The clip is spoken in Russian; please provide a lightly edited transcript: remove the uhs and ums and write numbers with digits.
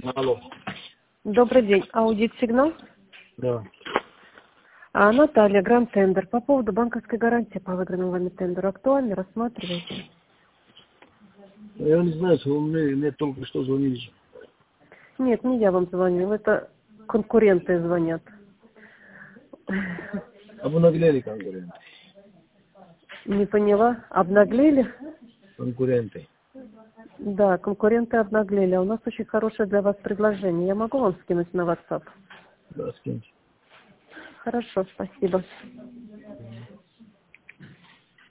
Алло. Добрый день. Аудит сигнал? Да. Наталья, Гранд Тендер. По поводу банковской гарантии по выигранному вами тендеру. Актуально? Рассматриваете? Я не знаю, что мне только что звонили. Нет, не я вам звонил. Это конкуренты звонят. Обнаглели конкуренты. Не поняла? Обнаглели? Конкуренты. Да, конкуренты обнаглели. А у нас очень хорошее для вас предложение. Я могу вам скинуть на WhatsApp? Да, скиньте. Хорошо, спасибо.